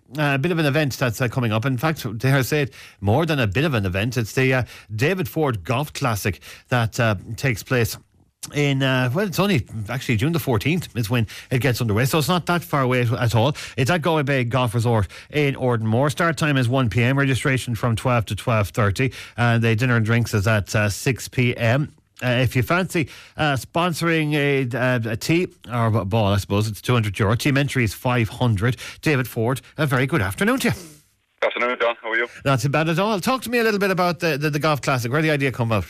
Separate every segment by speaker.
Speaker 1: a bit of an event that's coming up. In fact, dare I say it, more than a bit of an event. It's the David Ford Golf Classic that takes place in, it's only actually June the 14th is when it gets underway, so it's not that far away at all. It's at Galway Bay Golf Resort in Ordenmore. Start time is 1 p.m, registration from 12 to 12:30, and the dinner and drinks is at 6 p.m. If you fancy sponsoring a tee or a ball, I suppose it's €200. Team entry is 500. David Ford, a very good afternoon to you.
Speaker 2: Good afternoon, John. How are you?
Speaker 1: Not too bad at all. Talk to me a little bit about the Golf Classic. Where did the idea come out?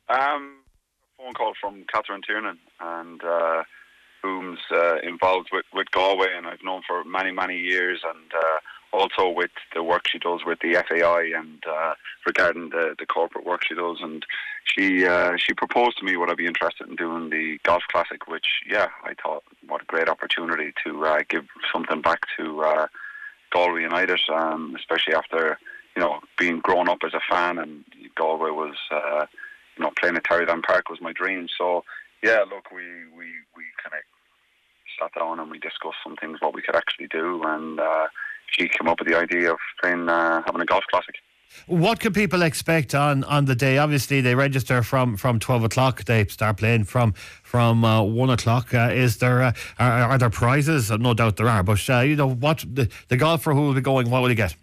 Speaker 2: Phone call from Catherine Tiernan, and whom's involved with Galway, and I've known for many years, and also with the work she does with the FAI and regarding the corporate work she does. And she proposed to me would I be interested in doing the Golf Classic, which I thought what a great opportunity to give something back to Galway United, especially after being grown up as a fan, and Galway was playing at Terrydown Park was my dream. So look, we kind of sat down and we discussed some things what we could actually do, and she came up with the idea of having a Golf Classic.
Speaker 1: What can people expect on the day? Obviously, they register from 12 o'clock. They start playing from 1 o'clock. Is there are there prizes? No doubt there are. But what the golfer who will be going, what will he get?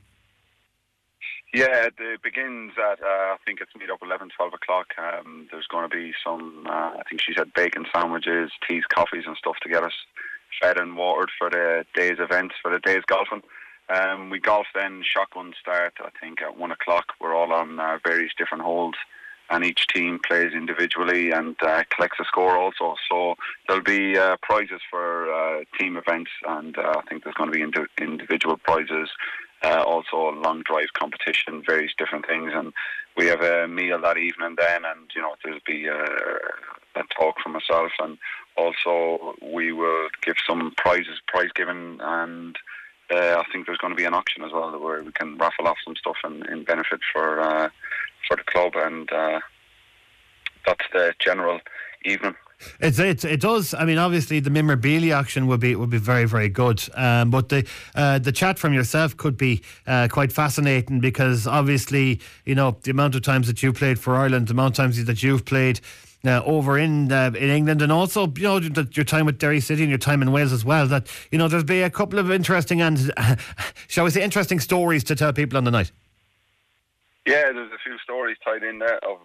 Speaker 2: Yeah, it begins at I think it's made up 11, 12 o'clock. There's going to be some I think she said bacon sandwiches, teas, coffees and stuff to get us fed and watered for the day's events, for the day's golfing. We golf then, shotgun start I think at 1 o'clock. We're all on various different holes, and each team plays individually and collects a score also. So there'll be prizes for team events, and I think there's going to be individual prizes. Also a long drive competition, various different things, and we have a meal that evening then, and there'll be a talk from myself, and also we will give some prize giving, and I think there's going to be an auction as well where we can raffle off some stuff in benefit for the club, and that's the general evening.
Speaker 1: It does. I mean, obviously, the memorabilia auction would be very, very good. But the chat from yourself could be quite fascinating, because obviously, the amount of times that you played for Ireland, the amount of times that you've played over in England, and also your time with Derry City and your time in Wales as well. That there's be a couple of interesting and shall we say interesting stories to tell people on the night.
Speaker 2: Yeah, there's a few stories tied in there of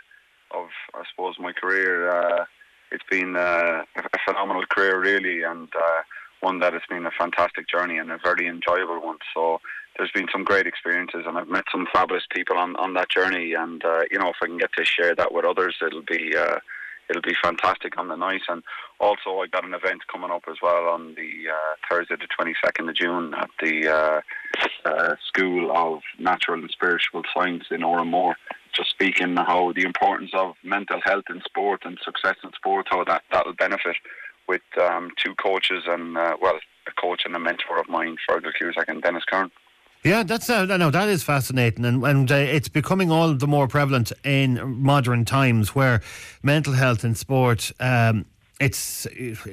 Speaker 2: I suppose my career. It's been a phenomenal career, really, and one that has been a fantastic journey and a very enjoyable one. So there's been some great experiences, and I've met some fabulous people on that journey. And if I can get to share that with others, it'll be fantastic on the night. And also, I got an event coming up as well on the Thursday, the 22nd of June, at the School of Natural and Spiritual Science in Oranmore. Just speaking how the importance of mental health in sport and success in sport, how that'll benefit with two coaches and a coach and a mentor of mine, Fergal Cusack and Dennis Kern.
Speaker 1: Yeah, that is fascinating, and it's becoming all the more prevalent in modern times, where mental health in sport. It's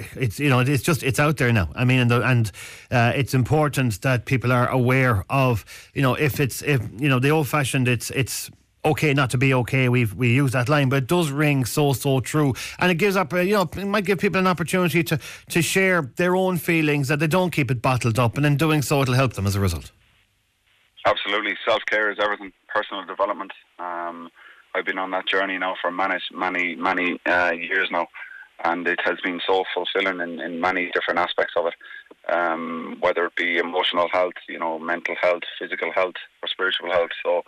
Speaker 1: out there now. I mean, and it's important that people are aware of if the old fashioned it's okay not to be okay. We use that line, but it does ring so true, and it gives up. It might give people an opportunity to share their own feelings, that they don't keep it bottled up, and in doing so, it'll help them as a result.
Speaker 2: Absolutely, self-care is everything. Personal development. I've been on that journey now for many years now, and it has been so fulfilling in many different aspects of it. Whether it be emotional health, mental health, physical health, or spiritual health. So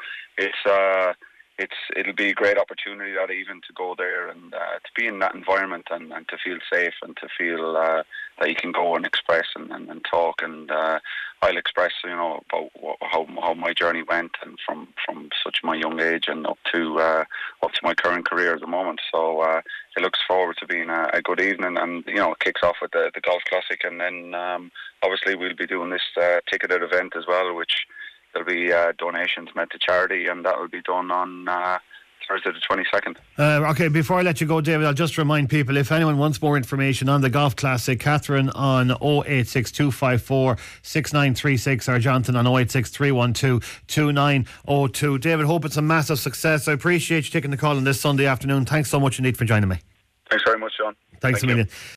Speaker 2: it'll be a great opportunity that even to go there and to be in that environment and to feel safe, and to feel that you can go and express and talk, and I'll express about how my journey went, and from such my young age and up to my current career at the moment. So it looks forward to being a good evening, and it kicks off with the Golf Classic, and then obviously we'll be doing this ticketed event as well, which there'll be donations made to charity, and that will be done on Thursday the 22nd.
Speaker 1: Okay, before I let you go, David, I'll just remind people, if anyone wants more information on the Golf Classic, Catherine on 086254 6936 or Jonathan on 086312 2902. David, hope it's a massive success. I appreciate you taking the call on this Sunday afternoon. Thanks so much indeed for joining me.
Speaker 2: Thanks very much, John.
Speaker 1: Thanks a million.